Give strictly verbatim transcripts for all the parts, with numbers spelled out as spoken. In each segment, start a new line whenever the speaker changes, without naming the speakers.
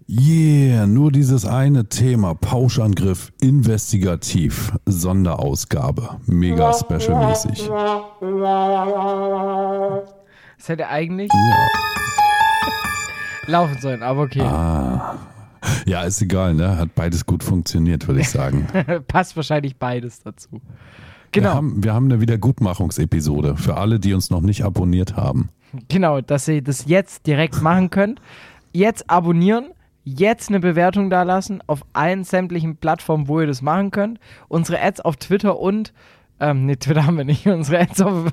Yeah, nur dieses eine Thema, Pauschangriff, investigativ, Sonderausgabe, mega special-mäßig.
Das hätte eigentlich
Ja.
laufen sollen, aber okay.
Ah. Ja, ist egal, ne? Hat beides gut funktioniert, würde ich sagen.
Passt wahrscheinlich beides dazu.
Wir
Genau,
haben, wir haben eine Wiedergutmachungsepisode für alle, die uns noch nicht abonniert haben.
genau, dass ihr das jetzt direkt machen könnt. Jetzt abonnieren, jetzt eine Bewertung da lassen auf allen sämtlichen Plattformen, wo ihr das machen könnt. Unsere Ads auf Twitter und Ähm, ne, Twitter haben wir nicht. Unsere Ads auf,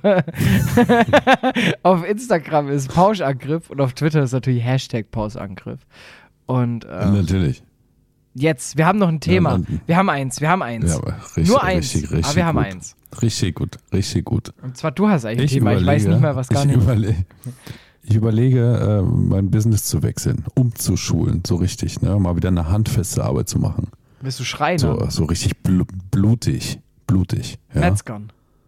auf Instagram ist Pauschangriff und auf Twitter ist natürlich Hashtag Pauschangriff. Und ähm,
Natürlich.
jetzt, wir haben noch ein Thema.
Ja, man-
wir haben eins, wir haben eins.
Ja, aber richtig,
Nur eins,
richtig, richtig
aber wir haben
gut.
eins.
Richtig gut, richtig gut.
Und zwar du hast eigentlich ein Thema, ich weiß nicht mehr, was gar
ich
nicht.
Überle ich überlege, äh, mein Business zu wechseln, umzuschulen, so richtig, ne? Mal wieder eine handfeste Arbeit zu machen.
Bist du Schreiner?
So, so richtig bl blutig, blutig. Ja?
Metzgern.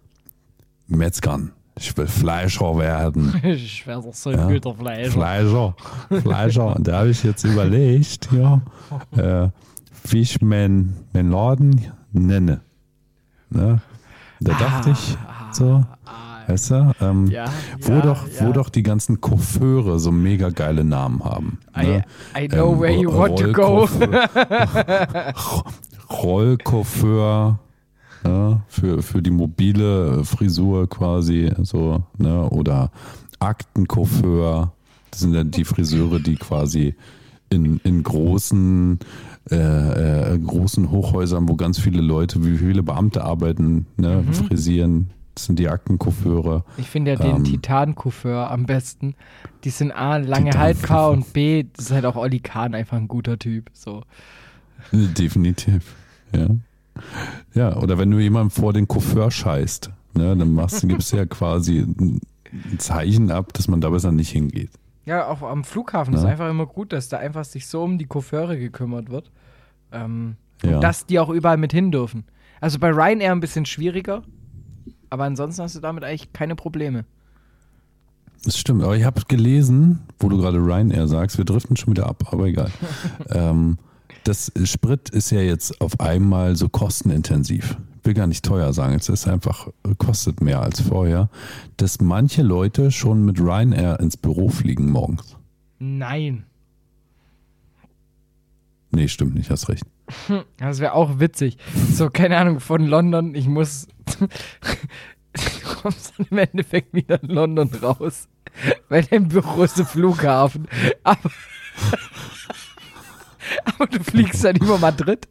Metzgern. Ich will Fleischer werden.
Ich wäre doch so ein
Ja.
guter Fleisch.
Fleischer. Fleischer. Und da habe ich jetzt überlegt, ja, äh, wie ich meinen mein Laden nenne. Ne? Da dachte ich so, weißt du, ähm,
Ja,
wo,
ja,
doch,
ja.
wo doch die ganzen Coiffeure so mega geile Namen haben.
I,
Ne?
I know
Ähm,
where you
Ro-
want to go.
Rollcoiffeur- Rollcoiffeur, ne? für, für die mobile Frisur quasi, so, ne? Oder Aktencoiffeur. Das sind dann die Friseure, die quasi in, in großen, äh, äh, großen Hochhäusern, wo ganz viele Leute, wie viele Beamte arbeiten, ne?
Mhm.
frisieren. Das sind die Aktencoiffeure.
Ich finde ja den
Ähm,
Titan-Coiffeur am besten. Die sind A, lange
Titan-
haltbar und B, das ist halt auch Olli Kahn einfach ein guter Typ. So.
Definitiv, ja. Ja, oder wenn du jemandem vor den Coiffeur scheißt, ne, dann machst du, gibst du ja quasi ein ein Zeichen ab, dass man da besser nicht hingeht.
Ja, auch am Flughafen
Ja.
ist einfach immer gut, dass da einfach sich so um die Coiffeure gekümmert wird. Ähm,
Ja.
Und dass die auch überall mit hin dürfen. Also bei Ryanair ein bisschen schwieriger, aber ansonsten hast du damit eigentlich keine Probleme.
Das stimmt, aber ich habe gelesen, wo du gerade Ryanair sagst, wir driften schon wieder ab, aber egal. ähm, das Sprit ist ja jetzt auf einmal so kostenintensiv. Ich will gar nicht teuer sagen, es ist einfach, kostet mehr als vorher, dass manche Leute schon mit Ryanair ins Büro fliegen morgens.
Nein.
Nee, stimmt nicht, hast recht.
Das wäre auch witzig. So, keine Ahnung, von London, ich muss. Du kommst dann im Endeffekt wieder in London raus. Weil dein Büro ist der Flughafen. Aber, aber du fliegst dann über Madrid.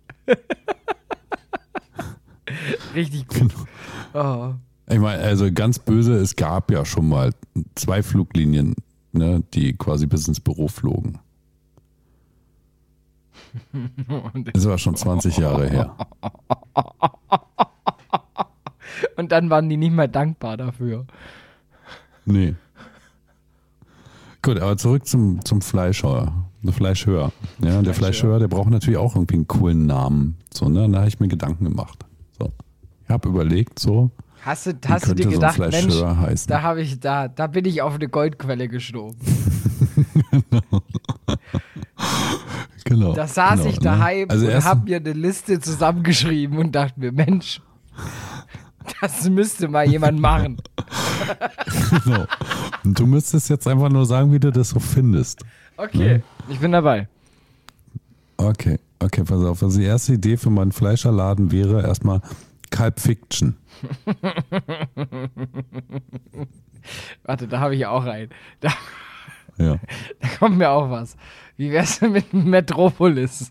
Richtig gut. Oh.
Ich meine, also ganz böse, es gab ja schon mal zwei Fluglinien, ne, die quasi bis ins Büro flogen. Das war schon zwanzig Jahre her.
Und dann waren die nicht mehr dankbar dafür.
Nee. Gut, aber zurück zum, zum Fleischhauer. Der Fleischhörer. Ja, der Fleischhörer, der braucht natürlich auch irgendwie einen coolen Namen. So, ne? Da habe ich mir Gedanken gemacht. So. Ich habe überlegt, so,
Hast du,
wie
hast du
könnte
dir
so ein
gedacht, Mensch,
Fleischhörer heißen?
da habe ich, da, da bin ich auf eine Goldquelle gestoßen.
Genau.
Da saß
genau,
ich daheim
ne? Also
und
erst,
habe mir eine Liste zusammengeschrieben und dachte mir, Mensch, das müsste mal jemand machen.
genau. Und du müsstest jetzt einfach nur sagen, wie du das so findest.
Okay, ich bin dabei.
Okay, okay, pass auf. Also die erste Idee für meinen Fleischerladen wäre erstmal Kalb Fiction.
Warte, da habe ich auch einen. Da,
Ja.
da kommt mir auch was. Wie wär's denn mit Metropolis?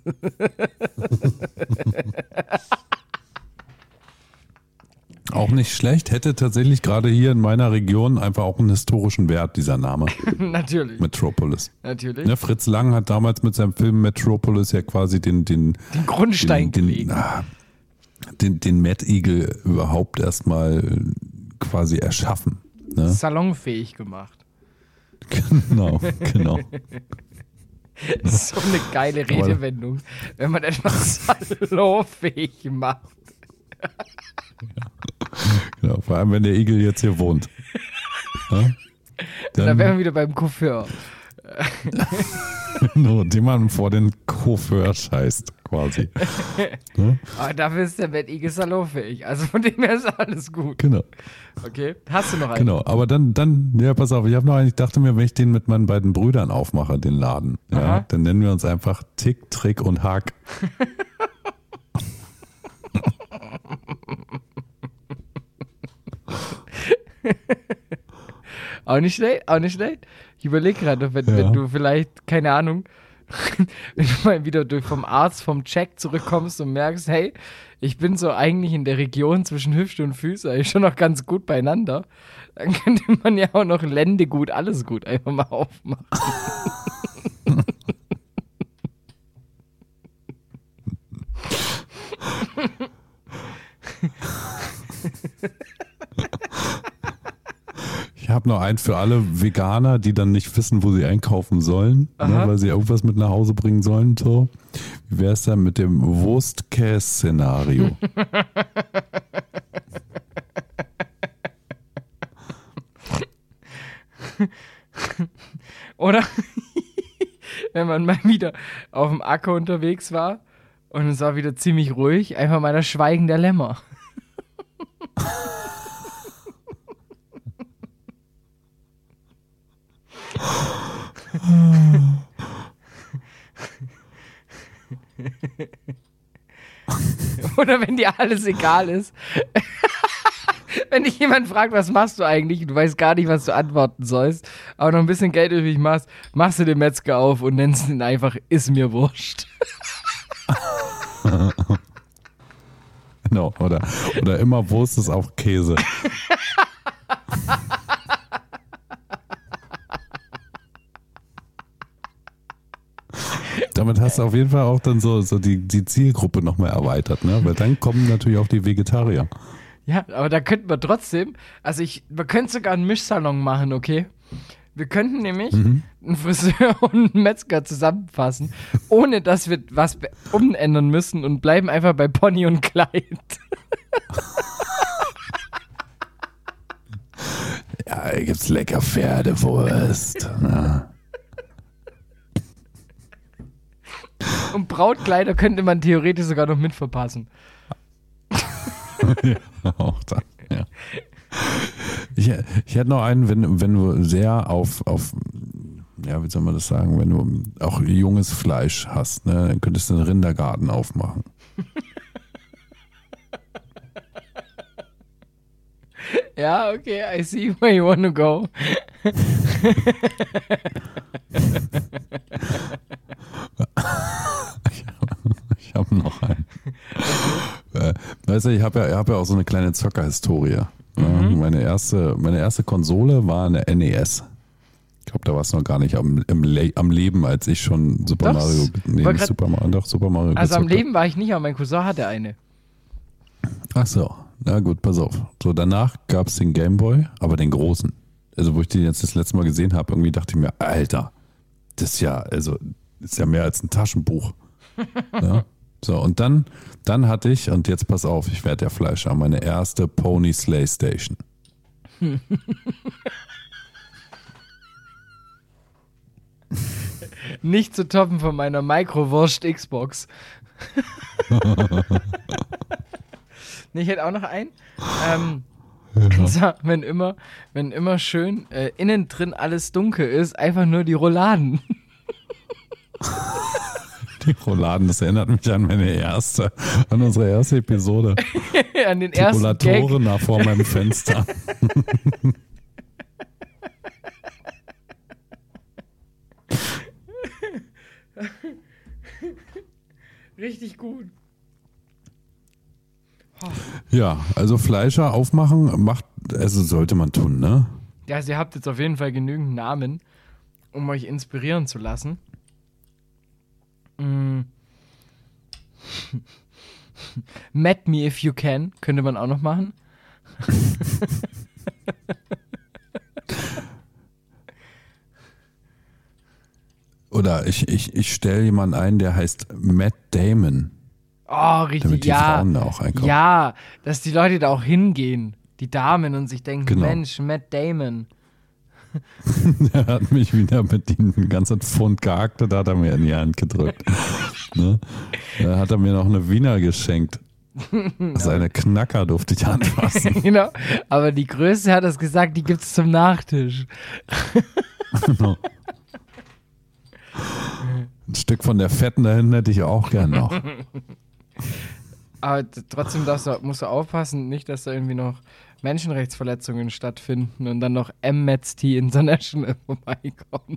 Auch nicht schlecht. Hätte tatsächlich gerade hier in meiner Region einfach auch einen historischen Wert, dieser Name.
Natürlich,
Metropolis.
natürlich.
Ja, Fritz Lang hat damals mit seinem Film Metropolis ja quasi den, den,
Den Grundstein
den,
gelegt.
den, ah, den, den Mad Eagle überhaupt erstmal quasi erschaffen. Ne?
Salonfähig gemacht.
Genau, genau.
Das ist so eine geile Redewendung, wenn man etwas salonfähig macht.
genau. Vor allem, wenn der Igel jetzt hier wohnt. Ja?
Da
Dann,
wären wir wieder beim Coiffeur.
Nur den man vor den Coiffeur scheißt, quasi. Ne?
Aber dafür ist der Mad Eagle salonfähig. Also von dem her ist alles gut.
Genau.
Okay, hast du noch einen?
Genau, aber dann, dann, ja, pass auf, ich habe noch einen, ich dachte mir, wenn ich den mit meinen beiden Brüdern aufmache, den Laden, ja,
Aha.
dann nennen wir uns einfach Tick, Trick und Hack.
Auch nicht schlecht, auch nicht schlecht. Ich überlege gerade, wenn,
Ja.
wenn du vielleicht, keine Ahnung, wenn du mal wieder durch vom Arzt, vom Check zurückkommst und merkst, hey, ich bin so eigentlich in der Region zwischen Hüfte und Füße eigentlich schon noch ganz gut beieinander, dann könnte man ja auch noch Ländegut, alles gut einfach mal aufmachen.
Ich habe noch einen für alle Veganer, die dann nicht wissen, wo sie einkaufen sollen, ne,
Aha.
weil sie irgendwas mit nach Hause bringen sollen. So. Wie wäre es dann mit dem Wurst-Käse-Szenario?
Oder wenn man mal wieder auf dem Acker unterwegs war und es war wieder ziemlich ruhig, einfach mal das Schweigen der Lämmer. Oder wenn dir alles egal ist. Wenn dich jemand fragt, was machst du eigentlich, und du weißt gar nicht, was du antworten sollst, aber noch ein bisschen Geld übrig machst, machst du den Metzger auf und nennst ihn einfach, ist mir wurscht.
Genau, oder, oder immer Wurst ist auch Käse. Damit hast du auf jeden Fall auch dann so, so die, die Zielgruppe nochmal erweitert, ne? Weil dann kommen natürlich auch die Vegetarier.
Ja, aber da könnten wir trotzdem, also ich, wir könnten sogar einen Mischsalon machen, okay? Wir könnten nämlich
Mhm.
einen Friseur und einen Metzger zusammenfassen, ohne dass wir was be- umändern müssen und bleiben einfach bei Pony und Kleid.
Ja, hier gibt's lecker Pferdewurst. Ja.
Und Brautkleider könnte man theoretisch sogar noch mitverpassen.
Ja, auch das, ja. Ich, ich hätte noch einen, wenn, wenn du sehr auf, auf, ja, wie soll man das sagen, wenn du auch junges Fleisch hast, ne, dann könntest du einen Rindergarten aufmachen.
Ja, okay, I see where you wanna go.
Ich habe noch einen. Äh, weißt du, ich habe ja, ich hab ja auch so eine kleine Zockerhistorie. Ja,
Mhm.
meine, erste, meine erste Konsole war eine N E S. Ich glaube, da war es noch gar nicht am, im Le am Leben, als ich schon Super
Doch,
Mario, nee,
war
nicht
grad-
Super Mario, doch Super Mario
Also am
gezockt hab.
Leben war ich nicht, aber mein Cousin hatte eine.
Ach so, na gut, pass auf. So, danach gab es den Gameboy, aber den großen. Also, wo ich den jetzt das letzte Mal gesehen habe, irgendwie dachte ich mir, Alter, das ist ja, also, das ist ja mehr als ein Taschenbuch. Ja? So, und dann, dann hatte ich, und jetzt pass auf, ich werde der Fleischer, meine erste Pony Slay Station.
Nicht zu toppen von meiner Mikrowurst Xbox. Nee, ich hätte auch noch einen. Ähm, und zwar, wenn immer, wenn immer schön äh, innen drin alles dunkel ist, einfach nur die Rouladen.
Die Rouladen, das erinnert mich an meine erste, an unsere erste Episode.
An den
Die
ersten Gag.
Rollatoren da vor meinem Fenster.
Richtig gut.
Ja, also Fleischer aufmachen macht, also sollte man tun, ne?
Ja, also ihr habt jetzt auf jeden Fall genügend Namen, um euch inspirieren zu lassen. Mm. Mad Me If You Can könnte man auch noch machen.
Oder ich, ich, ich stelle jemanden ein, der heißt Matt Damon,
Oh, richtig,
damit die
ja.
Frauen da auch einkaufen.
Ja, dass die Leute da auch hingehen, die Damen, und sich denken,
Genau.
Mensch, Matt Damon.
Der hat mich wieder bedient. Ein ganzer Pfund Gehackte, da hat er mir in die Hand gedrückt. Ne? Da hat er mir noch eine Wiener geschenkt. Seine Knacker durfte ich anfassen.
Genau. Aber die Größe hat es gesagt, die gibt's zum Nachtisch.
Genau. Ein Stück von der Fetten da hinten hätte ich auch gern noch.
Aber t- trotzdem darfst du, musst du aufpassen, nicht, dass da irgendwie noch Menschenrechtsverletzungen stattfinden und dann noch Amnesty International vorbeikommt.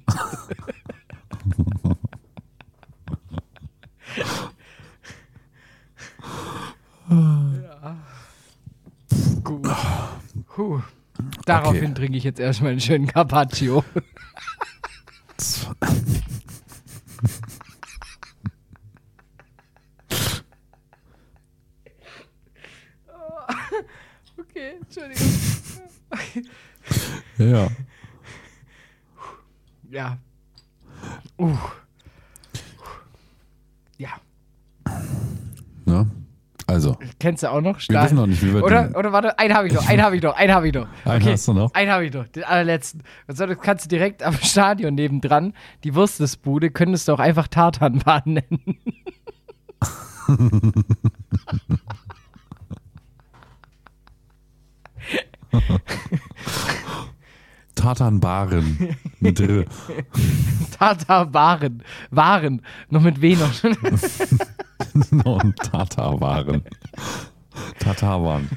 Ja. Gut. Puh. Daraufhin
Okay.
trinke ich jetzt erstmal einen schönen Carpaccio. Okay, Entschuldigung.
Ja.
Ja. Uh. Ja.
Ne? Also,
Kennst du auch noch?
wir
Stahl.
wissen noch nicht, wie wir
Oder,
den...
oder warte, einen habe ich noch, einen habe ich noch, einen habe ich noch.
Einen
Okay,
hast du noch?
einen habe ich noch, den allerletzten. Und so, das kannst du direkt am Stadion nebendran, die Wurstesbude, könntest du auch einfach Tartanbahn nennen.
Tatanbaren mit R.
Tartarwaren. Waren. Noch mit W noch.
Und Tatarwaren. Tatarwan.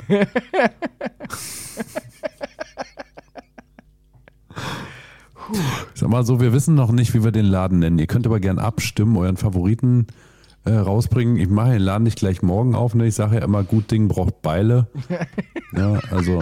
Ich sag mal so, wir wissen noch nicht, wie wir den Laden nennen. Ihr könnt aber gern abstimmen, euren Favoriten äh, rausbringen. Ich mache den Laden nicht gleich morgen auf. Ne? Ich sage ja immer, gut Ding braucht Beile. Ja, also...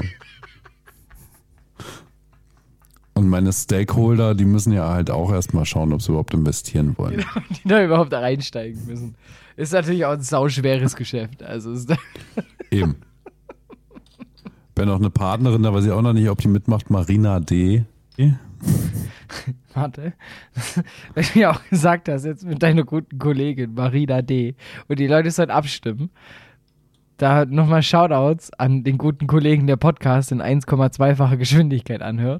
Und meine Stakeholder, die müssen ja halt auch erstmal schauen, ob sie überhaupt investieren wollen.
Die da überhaupt reinsteigen müssen. Ist natürlich auch ein sauschweres Geschäft. Also ist
Eben. Wenn noch eine Partnerin, da weiß ich auch noch nicht, ob die mitmacht, Marina D.
Warte. Weil du ja auch gesagt hast, jetzt mit deiner guten Kollegin Marina D. Und die Leute sollen abstimmen. Da nochmal Shoutouts an den guten Kollegen, der Podcast in eins Komma zwei-facher Geschwindigkeit anhört.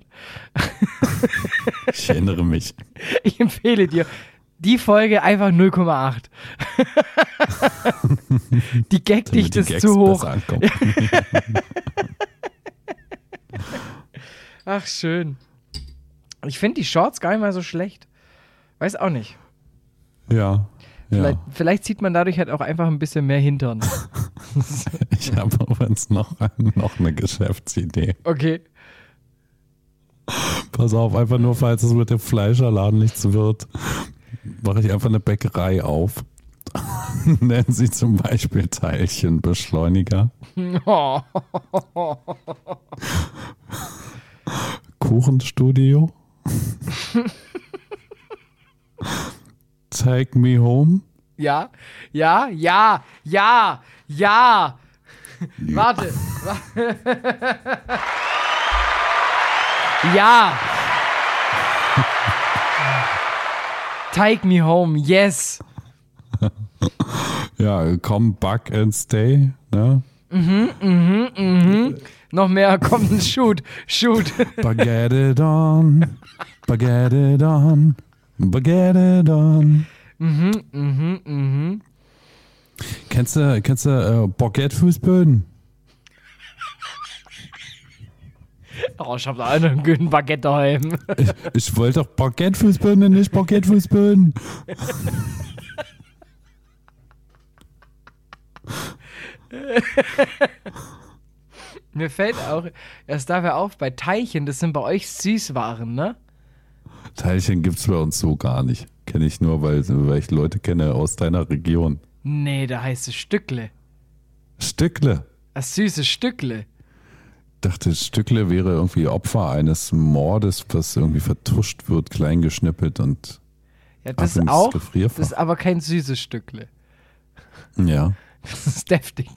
Ich erinnere mich.
Ich empfehle dir die Folge einfach null Komma acht. Die Gagdichte ist zu hoch. Ach, schön. Ich finde die Shorts gar nicht mal so schlecht. Weiß auch nicht.
Ja.
Vielleicht,
ja.
vielleicht sieht man dadurch halt auch einfach ein bisschen mehr Hintern.
Ich habe übrigens noch, noch eine Geschäftsidee.
Okay.
Pass auf, einfach nur, falls es mit dem Fleischerladen nichts wird, mache ich einfach eine Bäckerei auf. Nennen Sie zum Beispiel Teilchenbeschleuniger.
Oh.
Kuchenstudio. Take me home.
Ja, ja, ja, ja, ja. Warte. Ja. Take me home, yes.
Ja, come back and stay. Ne?
Mhm, mhm, mhm. Noch mehr, kommt, shoot, shoot.
Baguette it on, baguette it on, baguette it on.
Mhm, mhm, mhm.
Kennst du, kennst du äh, Baguette-Fußböden?
Oh, ich hab da einen guten Baguette daheim.
Ich, ich wollte doch Baguette-Fußböden, nicht Baguette-Fußböden.
Mir fällt auch erst dabei auf, bei Teilchen, das sind bei euch Süßwaren, ne?
Teilchen gibt's bei uns so gar nicht. Kenne ich nur, weil, weil ich Leute kenne aus deiner Region.
Nee, da heißt es Stückle.
Stückle.
Das süße Stückle.
Dachte, Stückle wäre irgendwie Opfer eines Mordes, was irgendwie vertuscht wird, klein geschnippelt und
Ja, das
ab
ist
ins
auch,
Gefrierfach.
das ist aber kein süßes Stückle.
Ja.
Das ist deftig.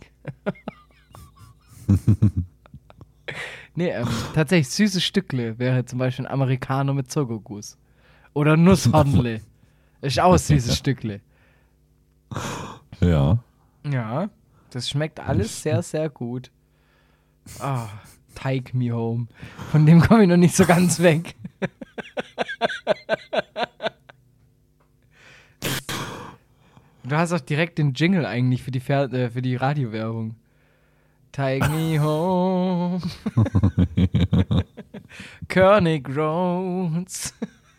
Nee, ähm, tatsächlich süßes Stückle wäre zum Beispiel ein Americano mit Zuckerguss. Oder Nusshornle. Ist auch ein süßes Stückle.
Ja.
Ja, das schmeckt alles sehr, sehr gut. Ah, Take Me Home. Von dem komme ich noch nicht so ganz weg. Du hast auch direkt den Jingle eigentlich für die, Fer- äh, für die Radiowerbung. Take me home. König Roads.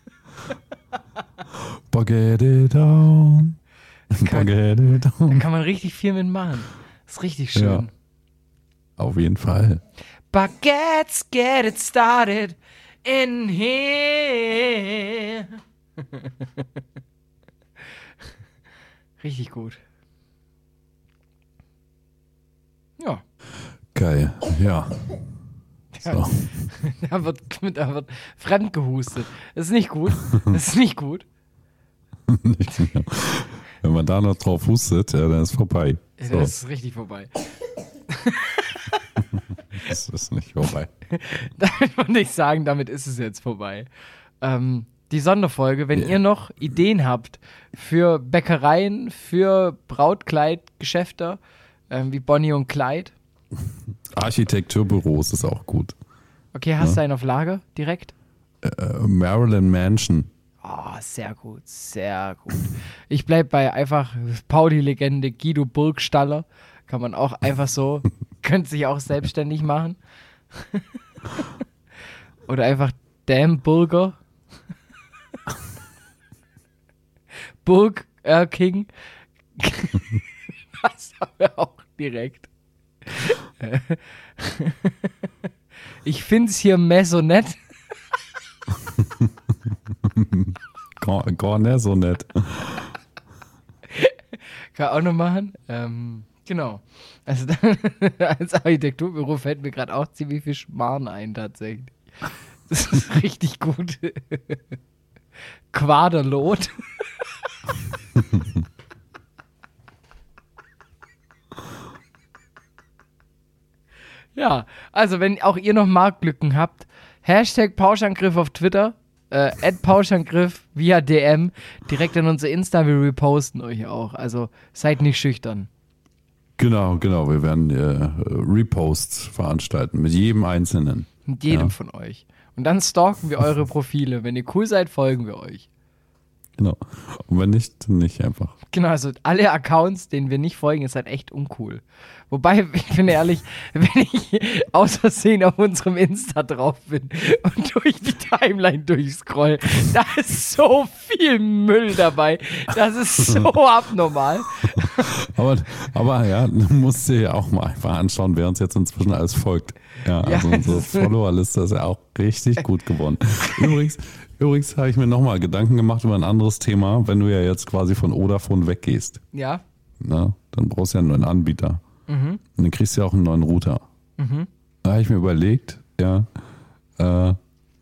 Get it down.
Kann,
Get it
da
down.
kann man richtig viel mitmachen. Ist richtig schön.
Ja. Auf jeden Fall.
Baguettes, get it started in here. Richtig gut. Ja.
Geil, ja. So.
Da wird, da wird fremd gehustet. Das ist nicht gut. Das ist nicht gut.
Wenn man da noch drauf hustet, ja, dann ist vorbei. So.
Das ist richtig vorbei.
Das ist nicht vorbei.
Damit würde ich sagen, damit ist es jetzt vorbei. Ähm, die Sonderfolge, wenn yeah. ihr noch Ideen habt für Bäckereien, für Brautkleidgeschäfte, ähm, wie Bonnie und Clyde.
Architekturbüros ist auch gut.
Okay, hast
ja.
du einen auf Lager direkt?
Äh, Marilyn Mansion.
Oh, sehr gut, sehr gut. Ich bleib bei einfach Pauli-Legende Guido Burgstaller. Kann man auch einfach so, könnte sich auch selbstständig machen. Oder einfach Dan Burger. Burg äh, King. Das haben wir auch direkt. Ich find's hier Maisonette.
Gar, gar nicht so nett.
Kann auch noch machen. Ähm, genau. Also als Architekturbüro fällt mir gerade auch ziemlich viel Schmarrn ein, tatsächlich. Das ist richtig gut. Quaderlot. Ja, also wenn auch ihr noch Marktlücken habt, Hashtag Pauschangriff auf Twitter, äh, at Pauschangriff via D M, direkt an unsere Insta, wir reposten euch auch. Also seid nicht schüchtern.
Genau, genau. Wir werden äh, Reposts veranstalten mit jedem Einzelnen.
Mit jedem
ja.
von euch. Und dann stalken wir eure Profile. Wenn ihr cool seid, folgen wir euch.
Genau. Und wenn nicht, dann nicht einfach.
Genau, also alle Accounts, denen wir nicht folgen, ist halt echt uncool. Wobei, ich bin ehrlich, wenn ich aus Versehen auf unserem Insta drauf bin und durch die Timeline durchscroll, da ist so viel Müll dabei. Das ist so abnormal.
Aber, aber ja, du musst dir ja auch mal einfach anschauen, wer uns jetzt inzwischen alles folgt. Ja, also ja, unsere Followerliste ist ja auch richtig gut geworden. Übrigens, übrigens habe ich mir nochmal Gedanken gemacht über ein anderes Thema, wenn du ja jetzt quasi von Vodafone weggehst.
Ja.
Na, dann brauchst du ja einen neuen Anbieter. Mhm. Und dann kriegst du ja auch einen neuen Router. Mhm. Da habe ich mir überlegt, ja, äh,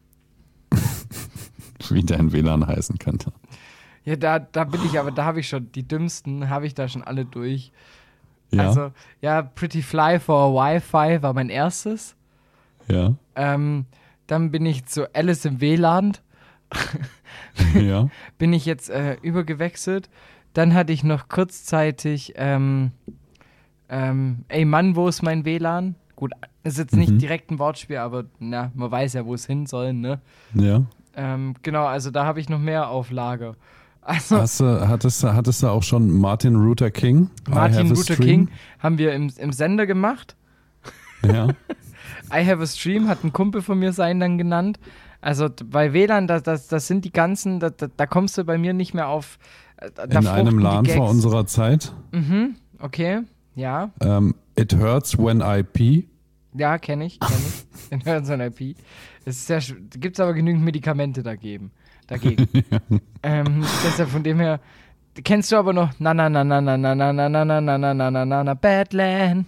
wie dein W L A N heißen könnte.
Ja, da, da bin ich, aber da habe ich schon, die dümmsten habe ich da schon alle durch.
Ja.
Also, ja, Pretty Fly for Wi-Fi war mein erstes.
Ja.
Ähm, dann bin ich zu Alice im W L A N.
Ja.
Bin ich jetzt äh, übergewechselt. Dann hatte ich noch kurzzeitig, ähm, ähm, ey Mann, wo ist mein W L A N? Gut, ist jetzt nicht
mhm.
direkt ein Wortspiel, aber na, man weiß ja, wo es hin soll, ne?
Ja.
Ähm, genau, also da habe ich noch mehr auf Lager. Also,
Hast du, hattest, du, hattest du auch schon Martin Luther King?
Martin Luther King haben wir im, im Sender gemacht.
Ja.
I have a stream, hat ein Kumpel von mir sein dann genannt. Also bei W L A N, das, das, das sind die ganzen, da, da kommst du bei mir nicht mehr auf. Da
In einem LAN vor unserer Zeit.
Mhm, okay, ja.
Um, it hurts when I pee.
Ja, kenne ich, kenne ich. It hurts when I pee. Es ist sehr, gibt es aber genügend Medikamente dagegen. dagegen. ja. ähm, deshalb von dem her, kennst du aber noch na na na na na na na na na na na na na na na na Badland.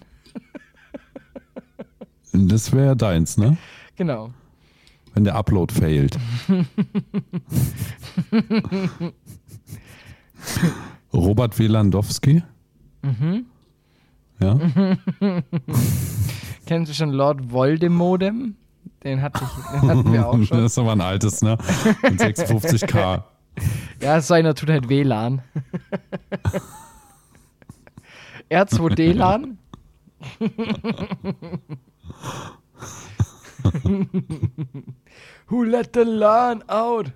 Das wäre deins, ne?
Genau.
Wenn der Upload failt. Robert Wielandowski.
Mhm.
Ja.
Kennst du schon Lord Voldemodem? Den, hatte ich, den hatten wir auch schon.
Das ist aber ein altes, ne? Mit sechsundfünfzig K.
Ja, so einer tut halt W L A N. R zwei D LAN. Who let the LAN out?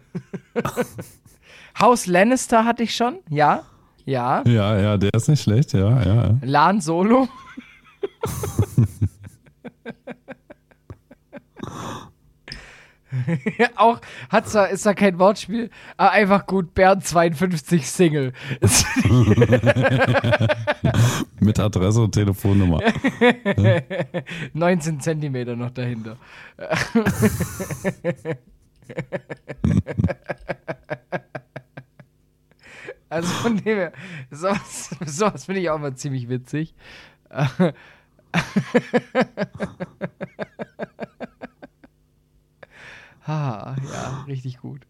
Haus Lannister hatte ich schon, ja, ja.
Ja, ja, der ist nicht schlecht, ja, ja. ja.
LAN Solo. Auch hat zwar, ist da kein Wortspiel, aber einfach gut, Bernd zweiundfünfzig Single.
Mit Adresse und Telefonnummer.
neunzehn Zentimeter noch dahinter. Also von dem her, sowas, sowas finde ich auch mal ziemlich witzig. Ah, ja, richtig gut.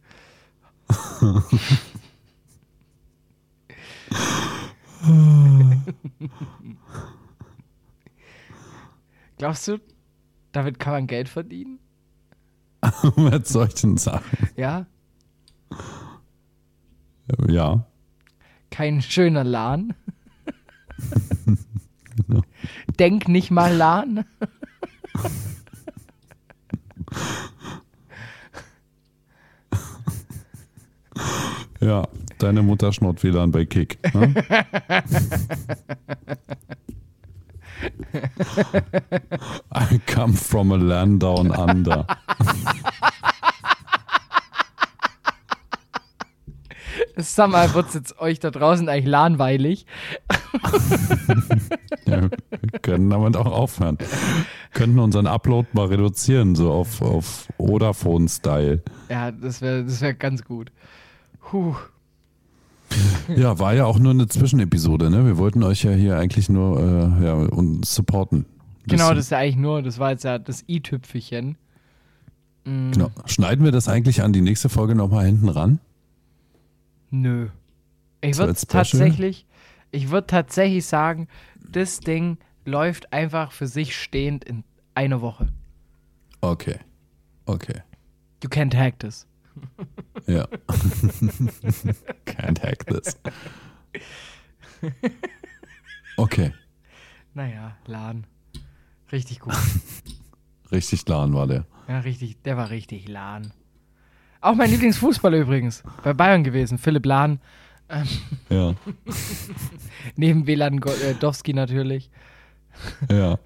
Glaubst du, damit kann man Geld verdienen?
Mit solchen Sachen.
Ja?
Ja.
Kein schöner LAN. Denk nicht mal LAN.
Ja, deine Mutter schnurrt W L A N bei Kick. Ne? I come from a land down under.
Sag mal, wird's jetzt euch da draußen eigentlich LANweilig?
Ja, wir können damit auch aufhören. Könnten unseren Upload mal reduzieren, so auf, auf Vodafone-Style.
Ja, das wäre das wär ganz gut. Puh.
Ja, war ja auch nur eine Zwischenepisode, ne? Wir wollten euch ja hier eigentlich nur äh, ja, uns supporten.
Genau, das ist ja eigentlich nur, das war jetzt ja das i-Tüpfelchen. Mm.
Genau. Schneiden wir das eigentlich an die nächste Folge nochmal hinten ran?
Nö. Ich
So
würde
als Special?
tatsächlich, ich würde tatsächlich sagen, das Ding läuft einfach für sich stehend in einer Woche.
Okay. Okay.
You can't hack this.
Ja. Can't hack this. Okay.
Naja, LAN. Richtig gut.
Richtig LAN war der.
Ja, richtig, der war richtig LAN. Auch mein Lieblingsfußballer übrigens. Bei Bayern gewesen, Philipp Lahm. Ähm,
Ja.
neben Wieland Godowski natürlich.
Ja.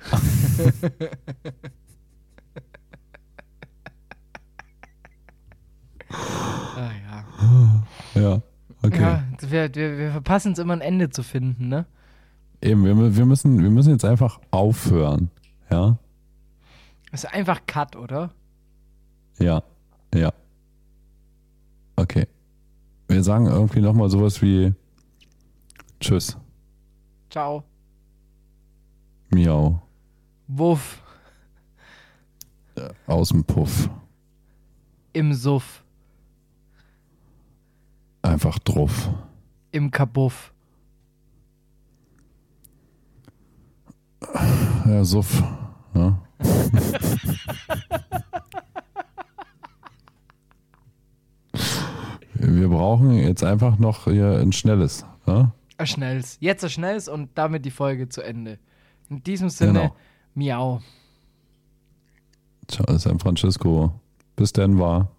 Ah ja.
Ja. Okay.
Ja, wir, wir, wir verpassen es immer ein Ende zu finden, ne?
Eben, wir, wir, müssen, wir müssen jetzt einfach aufhören. Ja?
Das ist einfach Cut, oder?
Ja. Ja. Okay. Wir sagen irgendwie nochmal sowas wie Tschüss.
Ciao.
Miau.
Wuff.
Äh, aus dem Puff.
Im Suff.
Einfach drauf.
Im Kabuff.
Ja, Suff. Ja. Wir brauchen jetzt einfach noch hier ein schnelles. Ja?
Ein schnelles. Jetzt ein schnelles und damit die Folge zu Ende. In diesem Sinne,
Genau.
Miau.
Ciao, San Francisco. Bis dann war.